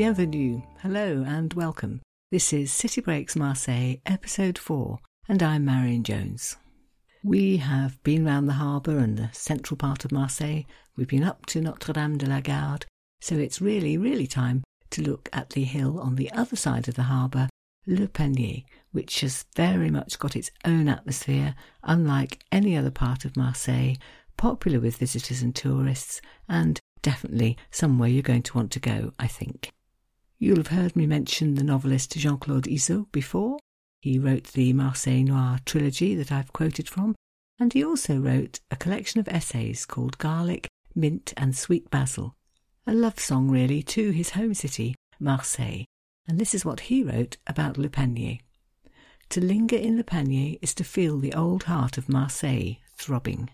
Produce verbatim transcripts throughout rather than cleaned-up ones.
Bienvenue, hello and welcome. This is City Breaks Marseille, episode four, and I'm Marion Jones. We have been round the harbour and the central part of Marseille. We've been up to Notre-Dame de la Garde, so it's really, really time to look at the hill on the other side of the harbour, Le Panier, which has very much got its own atmosphere, unlike any other part of Marseille, popular with visitors and tourists, and definitely somewhere you're going to want to go, I think. You'll have heard me mention the novelist Jean-Claude Izot before. He wrote the Marseille Noir trilogy that I've quoted from, and he also wrote a collection of essays called Garlic, Mint and Sweet Basil, a love song really to his home city, Marseille, and this is what he wrote about Le Panier. To linger in Le Panier is to feel the old heart of Marseille throbbing.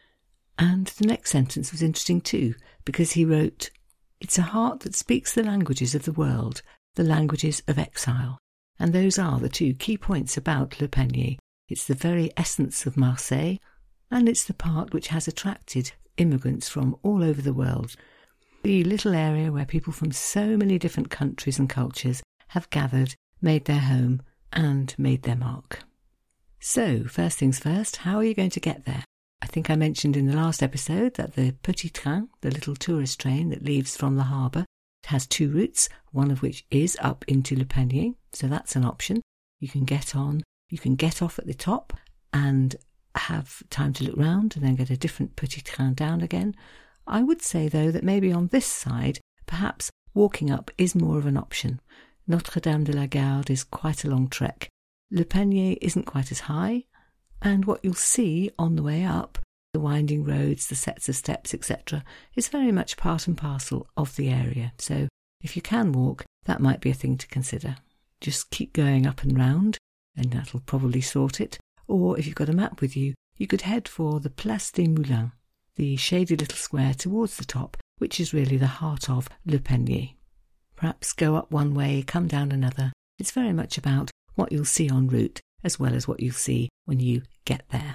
And the next sentence was interesting too, because he wrote, "It's a heart that speaks the languages of the world, the languages of exile." And those are the two key points about Le Panier. It's the very essence of Marseille, and it's the part which has attracted immigrants from all over the world. The little area where people from so many different countries and cultures have gathered, made their home, and made their mark. So, first things first, how are you going to get there? I think I mentioned in the last episode that the Petit Train, the little tourist train that leaves from the harbour, has two routes, one of which is up into Le Panier, so that's an option. You can get on, you can get off at the top and have time to look round and then get a different Petit Train down again. I would say, though, that maybe on this side, perhaps walking up is more of an option. Notre-Dame de la Garde is quite a long trek. Le Panier isn't quite as high, and what you'll see on the way up, the winding roads, the sets of steps, et cetera, is very much part and parcel of the area. So if you can walk, that might be a thing to consider. Just keep going up and round, and that'll probably sort it. Or if you've got a map with you, you could head for the Place des Moulins, the shady little square towards the top, which is really the heart of Le Panier. Perhaps go up one way, come down another. It's very much about what you'll see en route, as well as what you'll see when you get there.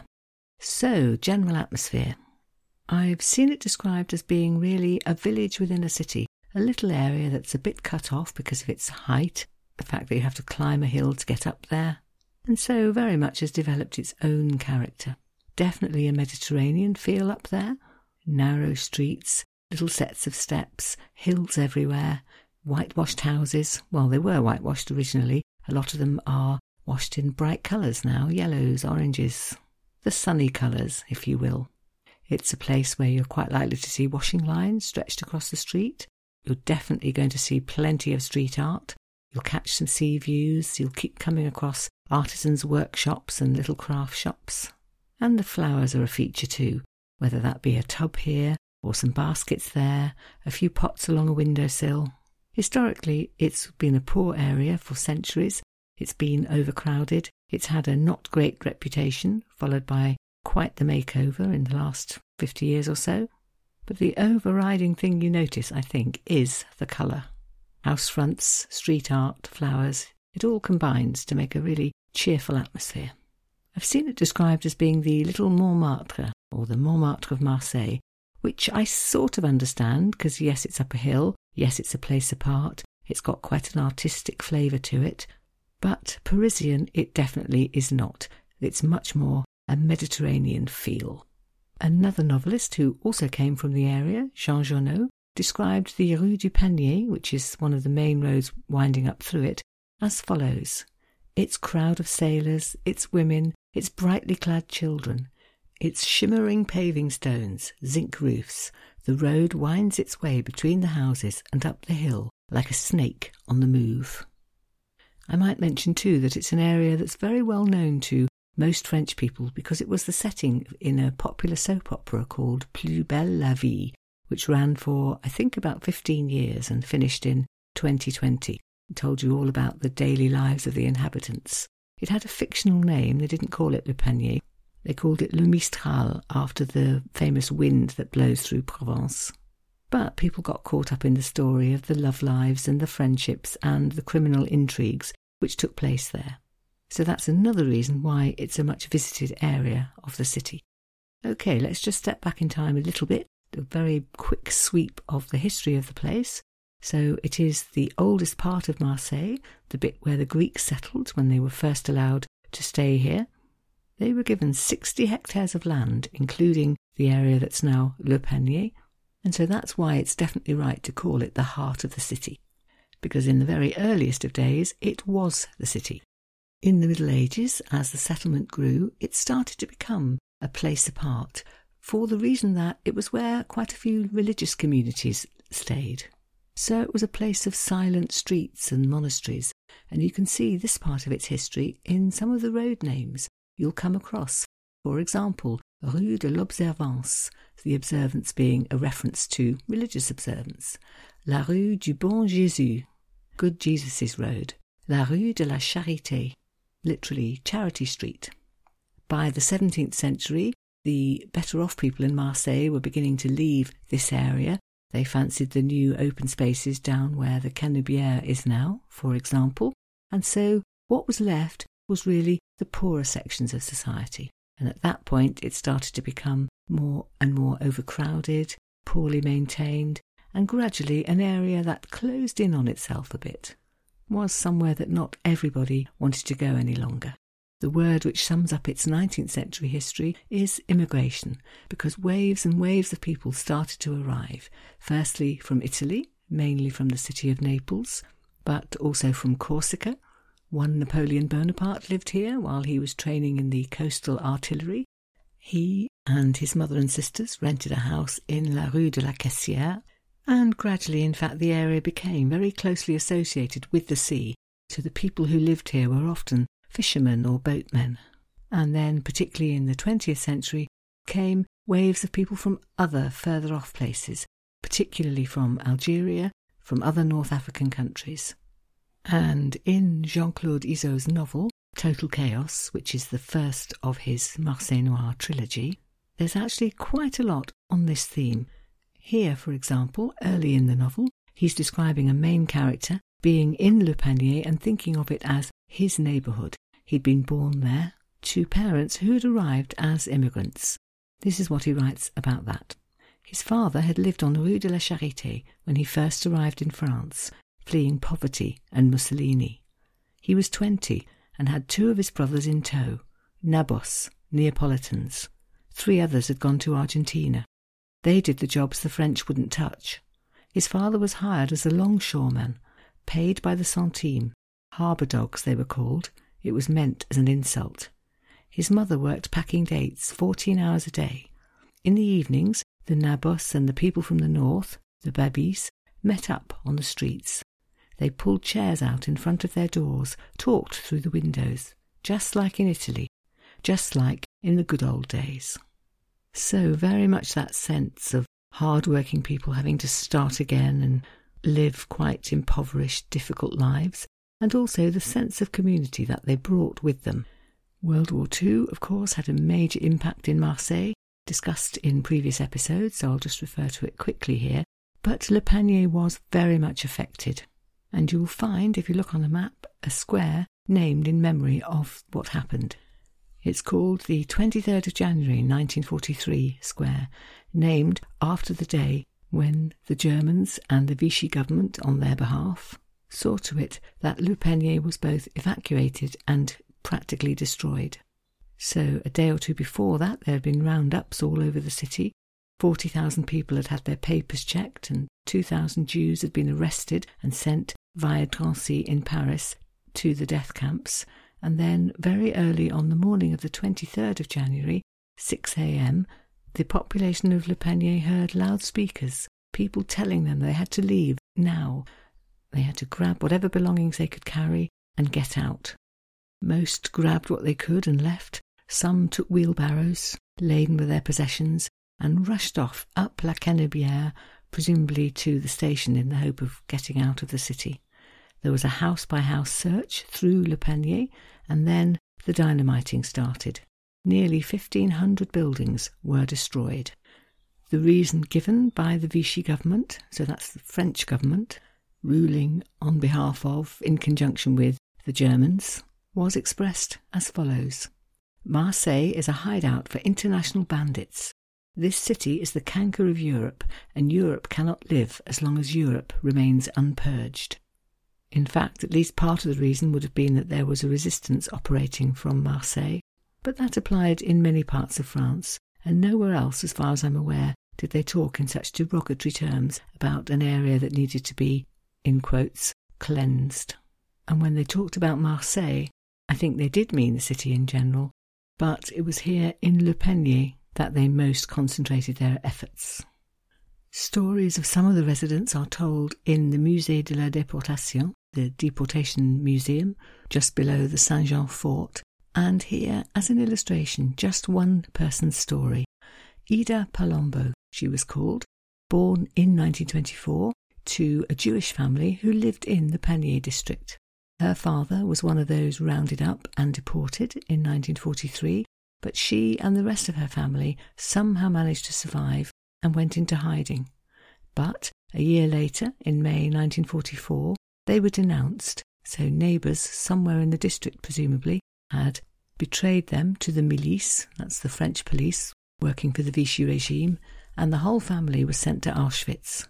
So, general atmosphere. I've seen it described as being really a village within a city, a little area that's a bit cut off because of its height, the fact that you have to climb a hill to get up there, and so very much has developed its own character. Definitely a Mediterranean feel up there. Narrow streets, little sets of steps, hills everywhere, whitewashed houses. Well, they were whitewashed originally. A lot of them are washed in bright colours now, yellows, oranges, the sunny colours, if you will. It's a place where you're quite likely to see washing lines stretched across the street. You're definitely going to see plenty of street art. You'll catch some sea views. You'll keep coming across artisans' workshops and little craft shops. And the flowers are a feature too, whether that be a tub here or some baskets there, a few pots along a windowsill. Historically, it's been a poor area for centuries. It's been overcrowded. It's had a not great reputation, followed by quite the makeover in the last fifty years or so. But the overriding thing you notice, I think, is the colour. House fronts, street art, flowers, it all combines to make a really cheerful atmosphere. I've seen it described as being the little Montmartre, or the Montmartre of Marseille, which I sort of understand, because yes, it's up a hill, yes, it's a place apart, it's got quite an artistic flavour to it, but Parisian it definitely is not. It's much more a Mediterranean feel. Another novelist who also came from the area, Jean Genot, described the Rue du Panier, which is one of the main roads winding up through it, as follows. Its crowd of sailors, its women, its brightly clad children, its shimmering paving stones, zinc roofs, the road winds its way between the houses and up the hill like a snake on the move. I might mention too that it's an area that's very well known to most French people because it was the setting in a popular soap opera called Plus Belle la Vie, which ran for, I think, about fifteen years and finished in twenty twenty. It told you all about the daily lives of the inhabitants. It had a fictional name. They didn't call it Le Panier. They called it Le Mistral, after the famous wind that blows through Provence. But people got caught up in the story of the love lives and the friendships and the criminal intrigues which took place there. So that's another reason why it's a much visited area of the city. OK, let's just step back in time a little bit, a very quick sweep of the history of the place. So it is the oldest part of Marseille, the bit where the Greeks settled when they were first allowed to stay here. They were given sixty hectares of land, including the area that's now Le Panier, and so that's why it's definitely right to call it the heart of the city, because in the very earliest of days it was the city. In the Middle Ages, as the settlement grew, it started to become a place apart, for the reason that it was where quite a few religious communities stayed. So it was a place of silent streets and monasteries, and you can see this part of its history in some of the road names you'll come across. For example, Rue de l'Observance, the observance being a reference to religious observance. La Rue du Bon Jésus, Good Jesus' Road. La Rue de la Charité, literally Charity Street. By the seventeenth century, the better-off people in Marseille were beginning to leave this area. They fancied the new open spaces down where the Canebière is now, for example, and so what was left was really the poorer sections of society. And at that point it started to become more and more overcrowded, poorly maintained, and gradually an area that closed in on itself a bit, was somewhere that not everybody wanted to go any longer. The word which sums up its nineteenth century history is immigration, because waves and waves of people started to arrive, firstly from Italy, mainly from the city of Naples, but also from Corsica. One Napoleon Bonaparte lived here while he was training in the coastal artillery. He and his mother and sisters rented a house in La Rue de la Caissière, and gradually, in fact, the area became very closely associated with the sea, so the people who lived here were often fishermen or boatmen. And then, particularly in the twentieth century, came waves of people from other further off places, particularly from Algeria, from other North African countries. And in Jean-Claude Izot's novel, Total Chaos, which is the first of his Marseille Noir trilogy, there's actually quite a lot on this theme. Here, for example, early in the novel, he's describing a main character being in Le Panier and thinking of it as his neighbourhood. He'd been born there to parents who had arrived as immigrants. This is what he writes about that. His father had lived on Rue de la Charité when he first arrived in France, fleeing poverty and Mussolini. He was twenty and had two of his brothers in tow, Nabos, Neapolitans. Three others had gone to Argentina. They did the jobs the French wouldn't touch. His father was hired as a longshoreman, paid by the centime. Harbour dogs, they were called. It was meant as an insult. His mother worked packing dates fourteen hours a day. In the evenings, the Nabos and the people from the north, the Babis, met up on the streets. They pulled chairs out in front of their doors, talked through the windows, just like in Italy, just like in the good old days. So very much that sense of hard-working people having to start again and live quite impoverished, difficult lives, and also the sense of community that they brought with them. World War Two, of course, had a major impact in Marseille, discussed in previous episodes, so I'll just refer to it quickly here. But Le Panier was very much affected, and you'll find, if you look on the map, a square named in memory of what happened. It's called the twenty-third of January nineteen forty-three Square, named after the day when the Germans and the Vichy government, on their behalf, saw to it that Le Panier was both evacuated and practically destroyed. So a day or two before that there had been roundups all over the city. forty thousand people had had their papers checked, and two thousand Jews had been arrested and sent via Drancy in Paris to the death camps. And then, very early on the morning of the twenty-third of January, six a.m, the population of Le Panier heard loudspeakers, people telling them they had to leave now. They had to grab whatever belongings they could carry and get out. Most grabbed what they could and left. Some took wheelbarrows, laden with their possessions, and rushed off up La Canebière, presumably to the station in the hope of getting out of the city. There was a house-by-house search through Le Panier, and then the dynamiting started. Nearly fifteen hundred buildings were destroyed. The reason given by the Vichy government, so that's the French government, ruling on behalf of, in conjunction with, the Germans, was expressed as follows. Marseille is a hideout for international bandits. This city is the canker of Europe, and Europe cannot live as long as Europe remains unpurged. In fact, at least part of the reason would have been that there was a resistance operating from Marseille, but that applied in many parts of France, and nowhere else, as far as I'm aware, did they talk in such derogatory terms about an area that needed to be, in quotes, cleansed. And when they talked about Marseille, I think they did mean the city in general, but it was here in Le Panier that they most concentrated their efforts. Stories of some of the residents are told in the Musée de la Déportation, the Deportation Museum, just below the Saint-Jean Fort, and here, as an illustration, just one person's story. Ida Palombo, she was called, born in nineteen twenty-four to a Jewish family who lived in the Panier district. Her father was one of those rounded up and deported in nineteen forty-three, but she and the rest of her family somehow managed to survive and went into hiding. But a year later, in May nineteen forty-four, they were denounced, so neighbours, somewhere in the district presumably, had betrayed them to the milice, that's the French police, working for the Vichy regime, and the whole family was sent to Auschwitz.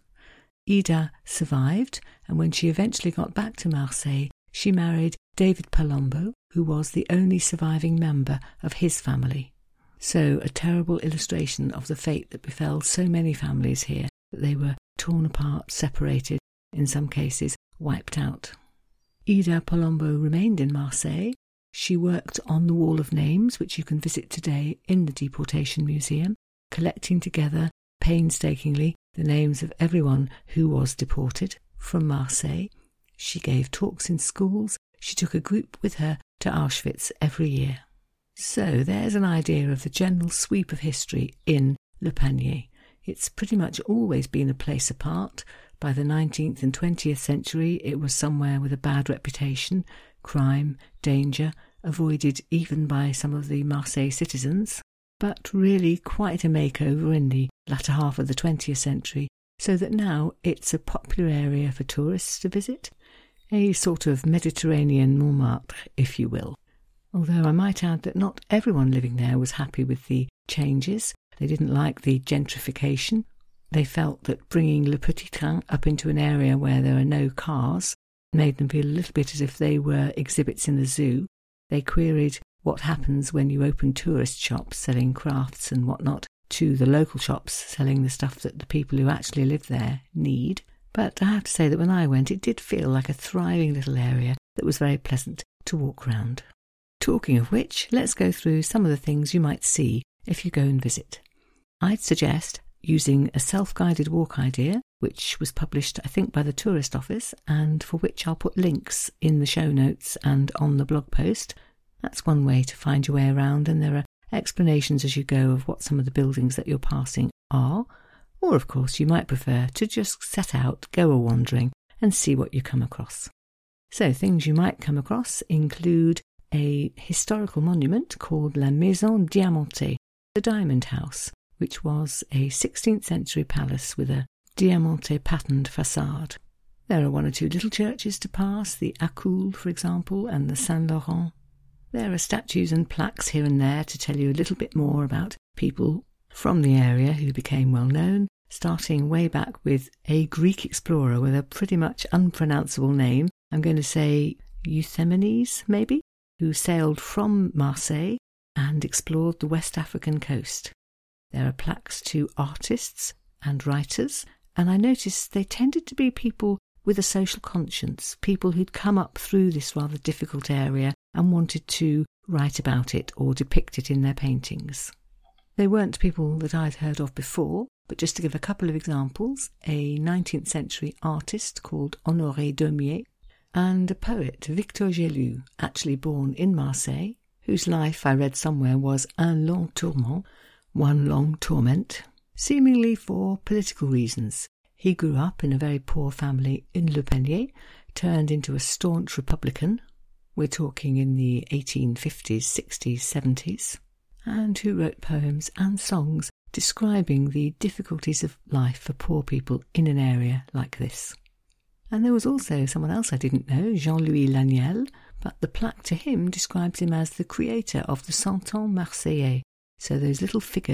Ida survived, and when she eventually got back to Marseille, she married David Palombo, who was the only surviving member of his family. So a terrible illustration of the fate that befell so many families here, that they were torn apart, separated, in some cases wiped out. Ida Palombo remained in Marseille. She worked on the Wall of Names, which you can visit today in the Deportation Museum, collecting together painstakingly the names of everyone who was deported from Marseille. She gave talks in schools. She took a group with her to Auschwitz every year. So there's an idea of the general sweep of history in Le Panier. It's pretty much always been a place apart. By the nineteenth and twentieth century, it was somewhere with a bad reputation, crime, danger, avoided even by some of the Marseille citizens, but really quite a makeover in the latter half of the twentieth century, so that now it's a popular area for tourists to visit, a sort of Mediterranean Montmartre, if you will. Although I might add that not everyone living there was happy with the changes. They didn't like the gentrification. They felt that bringing Le Petit Train up into an area where there are no cars made them feel a little bit as if they were exhibits in the zoo. They queried what happens when you open tourist shops selling crafts and whatnot to the local shops selling the stuff that the people who actually live there need. But I have to say that when I went, it did feel like a thriving little area that was very pleasant to walk round. Talking of which, let's go through some of the things you might see if you go and visit. I'd suggest using a self-guided walk idea, which was published, I think, by the Tourist Office, and for which I'll put links in the show notes and on the blog post. That's one way to find your way around, and there are explanations as you go of what some of the buildings that you're passing are. Or, of course, you might prefer to just set out, go a wandering, and see what you come across. So, things you might come across include a historical monument called La Maison Diamantée, the Diamond House, which was a sixteenth century palace with a diamante patterned facade. There are one or two little churches to pass, the Accoules, for example, and the Saint-Laurent. There are statues and plaques here and there to tell you a little bit more about people from the area who became well known, starting way back with a Greek explorer with a pretty much unpronounceable name. I'm going to say Euthymenes, maybe, who sailed from Marseille and explored the West African coast. There are plaques to artists and writers, and I noticed they tended to be people with a social conscience, people who'd come up through this rather difficult area and wanted to write about it or depict it in their paintings. They weren't people that I'd heard of before, but just to give a couple of examples, a nineteenth century artist called Honoré Daumier, and a poet, Victor Gelu, actually born in Marseille, whose life I read somewhere was un long tourment, one long torment, seemingly for political reasons. He grew up in a very poor family in Le Panier, turned into a staunch Republican, we're talking in the eighteen fifties, sixties, seventies, and who wrote poems and songs describing the difficulties of life for poor people in an area like this. And there was also someone else I didn't know, Jean-Louis Laniel, but the plaque to him describes him as the creator of the Cent Ans Marseillais, so those little figures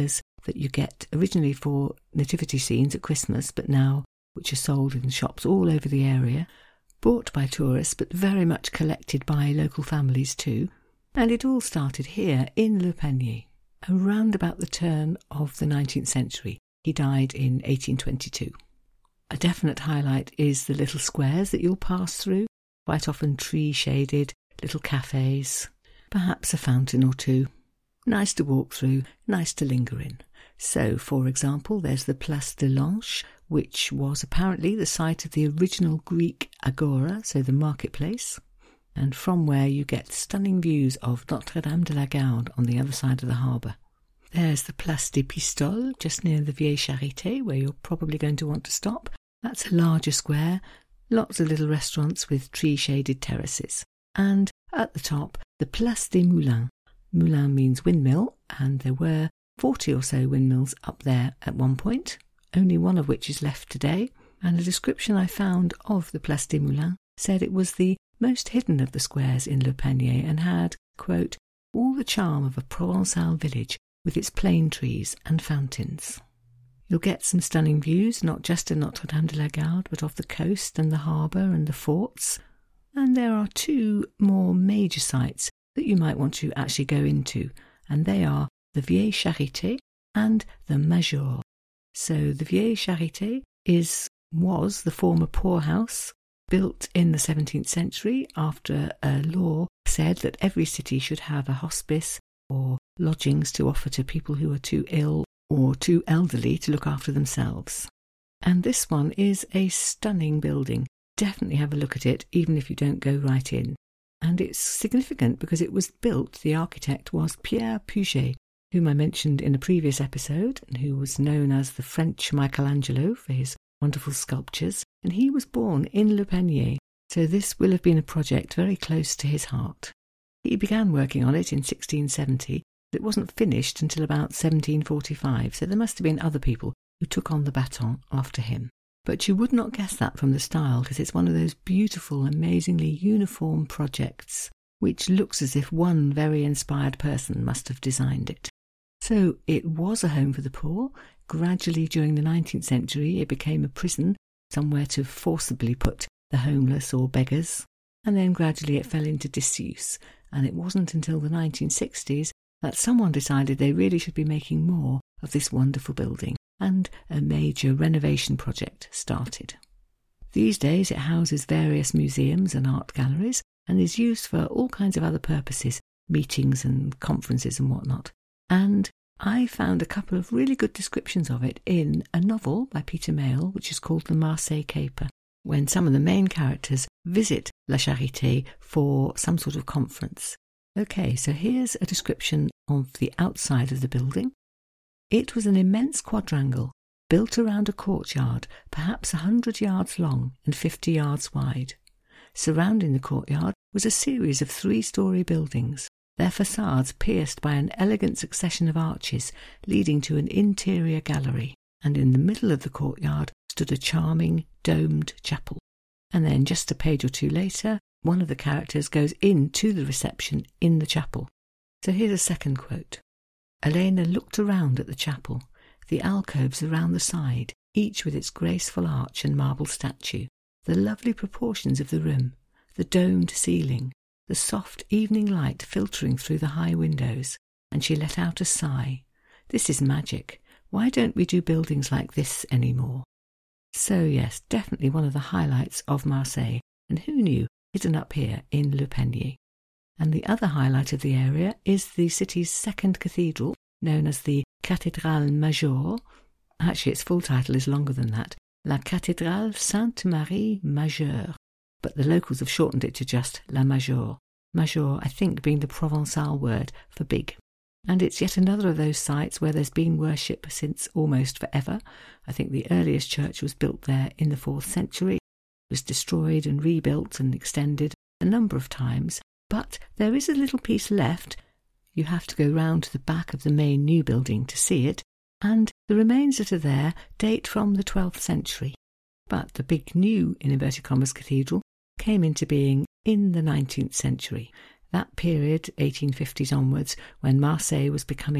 that you get originally for nativity scenes at Christmas, but now which are sold in shops all over the area, bought by tourists but very much collected by local families too. And it all started here in Le Panier, around about the turn of the nineteenth century. He died in eighteen twenty-two. A definite highlight is the little squares that you'll pass through, quite often tree-shaded, little cafes, perhaps a fountain or two. Nice to walk through, nice to linger in. So, for example, there's the Place de l'Anche, which was apparently the site of the original Greek agora, so the marketplace, and from where you get stunning views of Notre-Dame de la Garde on the other side of the harbour. There's the Place des Pistoles, just near the Vieille Charité, where you're probably going to want to stop. That's a larger square, lots of little restaurants with tree-shaded terraces. And at the top, the Place des Moulins. Moulin means windmill, and there were forty or so windmills up there at one point, only one of which is left today, and a description I found of the Place des Moulins said it was the most hidden of the squares in Le Panier and had, quote, all the charm of a Provençal village with its plane trees and fountains. You'll get some stunning views, not just of Notre-Dame de la Garde, but of the coast and the harbour and the forts. And there are two more major sites that you might want to actually go into, and they are the Vieille Charité and the Major. So the Vieille Charité is was the former poorhouse, built in the seventeenth century after a law said that every city should have a hospice or lodgings to offer to people who are too ill or too elderly to look after themselves. And this one is a stunning building. Definitely have a look at it, even if you don't go right in. And it's significant because it was built, the architect was Pierre Puget, whom I mentioned in a previous episode, and who was known as the French Michelangelo for his wonderful sculptures, and he was born in Le Panier, so this will have been a project very close to his heart. He began working on it in sixteen seventy, but it wasn't finished until about seventeen forty-five, so there must have been other people who took on the baton after him. But you would not guess that from the style, because it's one of those beautiful, amazingly uniform projects, which looks as if one very inspired person must have designed it. So it was a home for the poor. Gradually, during the nineteenth century, it became a prison, somewhere to forcibly put the homeless or beggars. And then gradually it fell into disuse. And it wasn't until the nineteen sixties that someone decided they really should be making more of this wonderful building. And a major renovation project started. These days it houses various museums and art galleries and is used for all kinds of other purposes, meetings and conferences and whatnot. And I found a couple of really good descriptions of it in a novel by Peter Mayle, which is called The Marseille Caper, when some of the main characters visit La Charité for some sort of conference. Okay, so here's a description of the outside of the building. It was an immense quadrangle, built around a courtyard, perhaps a hundred yards long and fifty yards wide. Surrounding the courtyard was a series of three-storey buildings, their facades pierced by an elegant succession of arches leading to an interior gallery, and in the middle of the courtyard stood a charming, domed chapel. And then just a page or two later, one of the characters goes into the reception in the chapel. So here's a second quote. Elena looked around at the chapel, the alcoves around the side, each with its graceful arch and marble statue, the lovely proportions of the room, the domed ceiling, the soft evening light filtering through the high windows, and she let out a sigh. This is magic. Why don't we do buildings like this anymore? So yes, definitely one of the highlights of Marseille, and who knew, hidden up here in Le Panier. And the other highlight of the area is the city's second cathedral, known as the Cathédrale Major. Actually, its full title is longer than that, La Cathédrale Sainte-Marie Majeure, but the locals have shortened it to just La Major. Major, I think, being the Provençal word for big. And it's yet another of those sites where there's been worship since almost forever. I think the earliest church was built there in the fourth century. It was destroyed and rebuilt and extended a number of times. But there is a little piece left. You have to go round to the back of the main new building to see it, and the remains that are there date from the twelfth century. But the big new, in inverted commas, cathedral came into being in the nineteenth century. That period, eighteen fifties onwards, when Marseille was becoming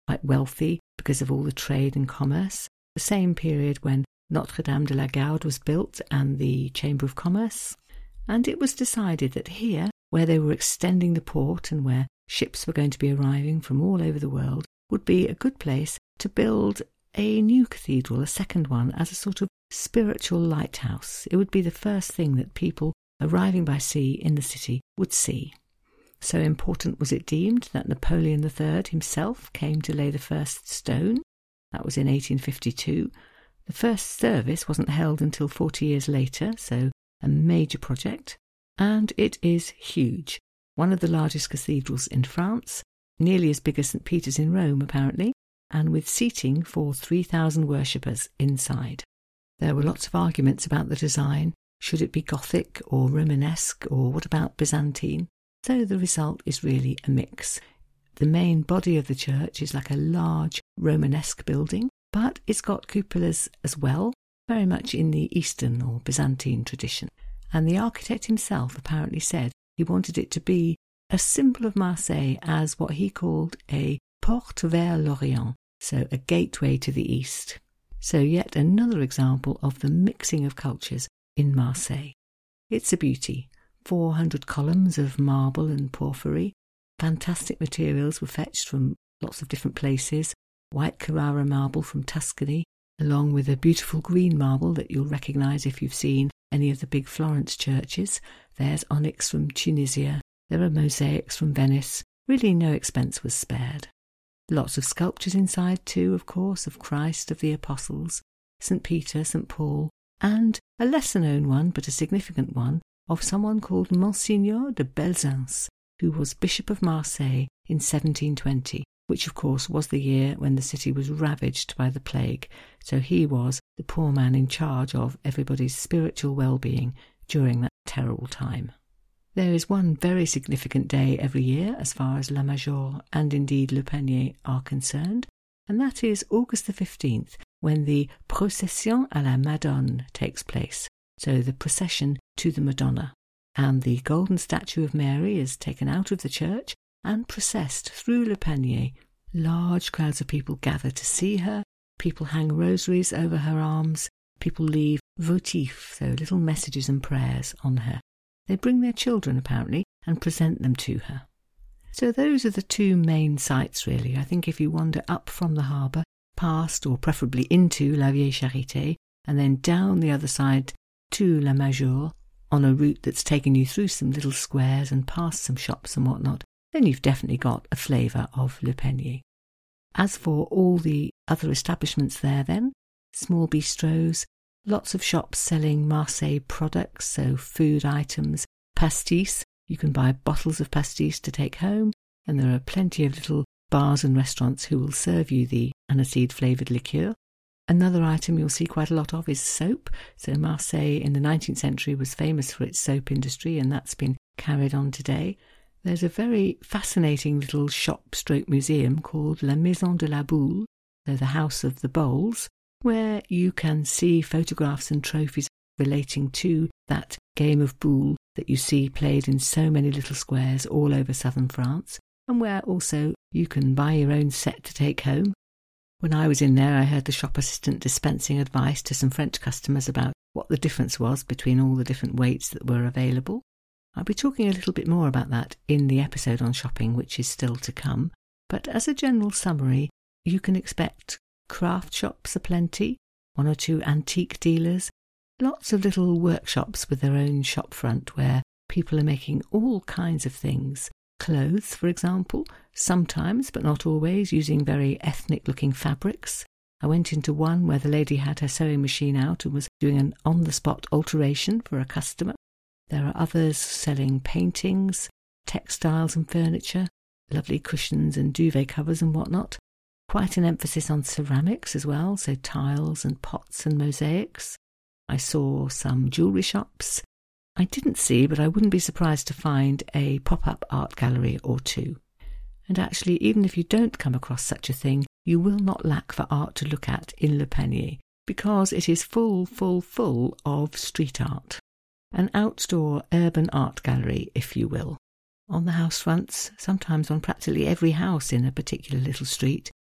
quite wealthy because of all the trade and commerce. The same period when Notre Dame de la Garde was built and the Chamber of Commerce. And it was decided that here, where they were extending the port and where ships were going to be arriving from all over the world, would be a good place to build a new cathedral, a second one, as a sort of spiritual lighthouse. It would be the first thing that people arriving by sea in the city would see. So important was it deemed that Napoleon the Third himself came to lay the first stone. That was in eighteen fifty-two. The first service wasn't held until forty years later, so a major project. And it is huge. One of the largest cathedrals in France, nearly as big as Saint Peter's in Rome, apparently, and with seating for three thousand worshippers inside. There were lots of arguments about the design. Should it be Gothic or Romanesque, or what about Byzantine? So the result is really a mix. The main body of the church is like a large Romanesque building, but it's got cupolas as well, very much in the Eastern or Byzantine tradition. And the architect himself apparently said he wanted it to be a symbol of Marseille as what he called a porte vers l'Orient, so a gateway to the East. So yet another example of the mixing of cultures in Marseille. It's a beauty. four hundred columns of marble and porphyry. Fantastic materials were fetched from lots of different places. White Carrara marble from Tuscany, along with a beautiful green marble that you'll recognise if you've seen any of the big Florence churches. There's onyx from Tunisia. There are mosaics from Venice. Really no expense was spared. Lots of sculptures inside too, of course, of Christ, of the Apostles, Saint Peter, Saint Paul, and a lesser-known one, but a significant one, of someone called Monsignor de Belzunce, who was Bishop of Marseille in seventeen twenty, which of course was the year when the city was ravaged by the plague, so he was the poor man in charge of everybody's spiritual well-being during that terrible time. There is one very significant day every year as far as La Major and indeed Le Panier are concerned, and that is August the fifteenth, when the Procession à la Madone takes place, so the procession to the Madonna, and the golden statue of Mary is taken out of the church and processed through Le Panier. Large crowds of people gather to see her, people hang rosaries over her arms, people leave votifs, so little messages and prayers, on her. They bring their children, apparently, and present them to her. So those are the two main sites, really. I think if you wander up from the harbour, past or preferably into La Vieille Charité, and then down the other side to La Major, on a route that's taken you through some little squares and past some shops and whatnot, then you've definitely got a flavour of Le Panier. As for all the other establishments there then, small bistros, lots of shops selling Marseille products, so food items, pastis. You can buy bottles of pastis to take home, and there are plenty of little bars and restaurants who will serve you the aniseed-flavoured liqueur. Another item you'll see quite a lot of is soap. So Marseille in the nineteenth century was famous for its soap industry, and that's been carried on today. There's a very fascinating little shop-stroke museum called La Maison de la Boule, so the House of the Bowls, where you can see photographs and trophies relating to that game of boule that you see played in so many little squares all over southern France, and where also you can buy your own set to take home. When I was in there, I heard the shop assistant dispensing advice to some French customers about what the difference was between all the different weights that were available. I'll be talking a little bit more about that in the episode on shopping, which is still to come. But as a general summary, you can expect craft shops aplenty, one or two antique dealers, lots of little workshops with their own shop front where people are making all kinds of things. Clothes, for example, sometimes, but not always, using very ethnic-looking fabrics. I went into one where the lady had her sewing machine out and was doing an on-the-spot alteration for a customer. There are others selling paintings, textiles and furniture, lovely cushions and duvet covers and whatnot. Quite an emphasis on ceramics as well, so tiles and pots and mosaics. I saw some jewellery shops. I didn't see, but I wouldn't be surprised to find a pop-up art gallery or two. And actually, even if you don't come across such a thing, you will not lack for art to look at in Le Panier, because it is full, full, full of street art. An outdoor urban art gallery, if you will. On the house fronts, sometimes on practically every house in a particular little street,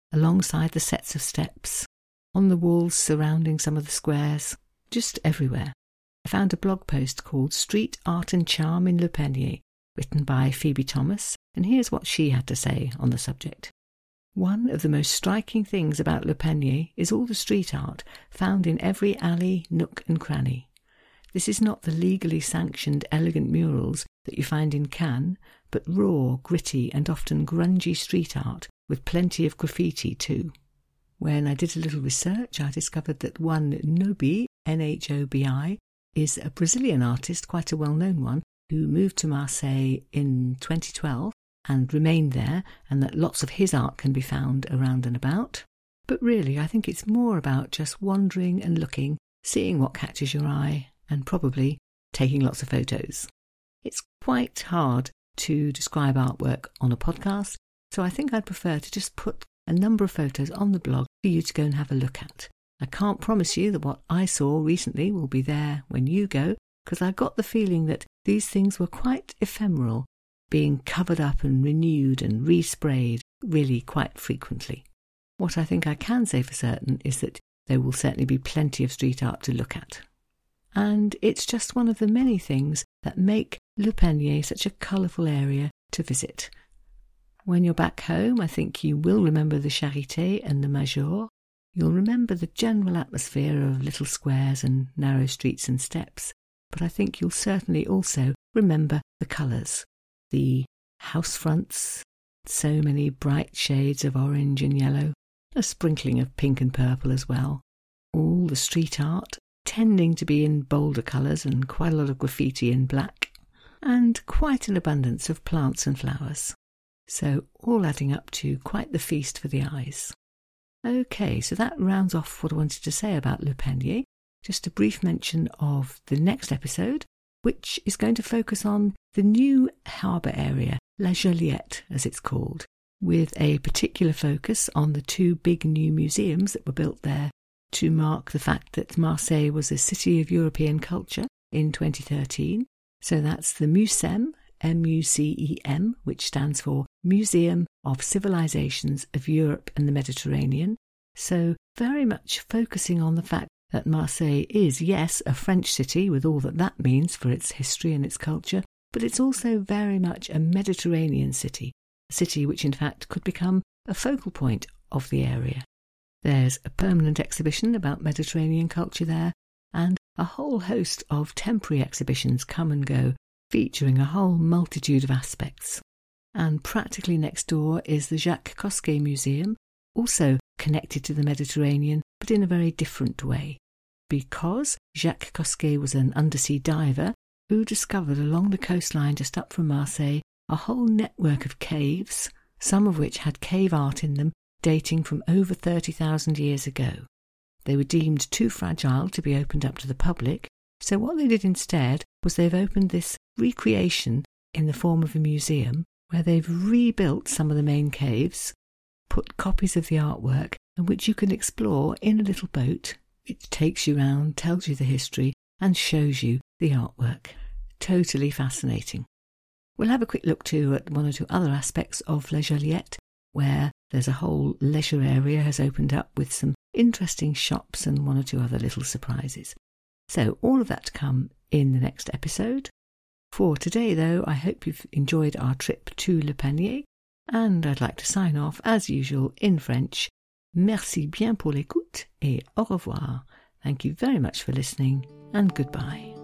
alongside the sets of steps, on the walls surrounding some of the squares, just everywhere. I found a blog post called Street Art and Charm in Le Panier, written by Phoebe Thomas, and here's what she had to say on the subject. One of the most striking things about Le Panier is all the street art found in every alley, nook and cranny. This is not the legally sanctioned elegant murals that you find in Cannes, but raw, gritty and often grungy street art with plenty of graffiti too. When I did a little research, I discovered that one Nobi, N H O B I, is a Brazilian artist, quite a well-known one, who moved to Marseille in twenty twelve and remained there, and that lots of his art can be found around and about. But really, I think it's more about just wandering and looking, seeing what catches your eye, and probably taking lots of photos. It's quite hard to describe artwork on a podcast, so I think I'd prefer to just put a number of photos on the blog for you to go and have a look at. I can't promise you that what I saw recently will be there when you go, because I got the feeling that these things were quite ephemeral, being covered up and renewed and resprayed really quite frequently. What I think I can say for certain is that there will certainly be plenty of street art to look at. And it's just one of the many things that make Le Panier such a colourful area to visit. When you're back home, I think you will remember the Charité and the Major. You'll remember the general atmosphere of little squares and narrow streets and steps, but I think you'll certainly also remember the colours, the house fronts, so many bright shades of orange and yellow, a sprinkling of pink and purple as well, all the street art tending to be in bolder colours and quite a lot of graffiti in black, and quite an abundance of plants and flowers. So all adding up to quite the feast for the eyes. Okay, so that rounds off what I wanted to say about Le Panier. Just a brief mention of the next episode, which is going to focus on the new harbour area, La Joliette as it's called, with a particular focus on the two big new museums that were built there to mark the fact that Marseille was a city of European culture in twenty thirteen. So that's the MUCEM, M U C E M, which stands for Museum of Civilizations of Europe and the Mediterranean. So very much focusing on the fact that Marseille is, yes, a French city with all that that means for its history and its culture, but it's also very much a Mediterranean city, a city which in fact could become a focal point of the area. There's a permanent exhibition about Mediterranean culture there, and a whole host of temporary exhibitions come and go, featuring a whole multitude of aspects. And practically next door is the Jacques Cosquet Museum, also connected to the Mediterranean, but in a very different way. Because Jacques Cosquet was an undersea diver who discovered along the coastline just up from Marseille a whole network of caves, some of which had cave art in them dating from over thirty thousand years ago. They were deemed too fragile to be opened up to the public, so what they did instead was they've opened this recreation in the form of a museum where they've rebuilt some of the main caves, put copies of the artwork, and which you can explore in a little boat. It takes you round, tells you the history, and shows you the artwork. Totally fascinating. We'll have a quick look too at one or two other aspects of La Joliette, where there's a whole leisure area has opened up with some interesting shops and one or two other little surprises. So all of that to come in the next episode. For today, though, I hope you've enjoyed our trip to Le Panier, and I'd like to sign off, as usual, in French. Merci bien pour l'écoute et au revoir. Thank you very much for listening, and goodbye.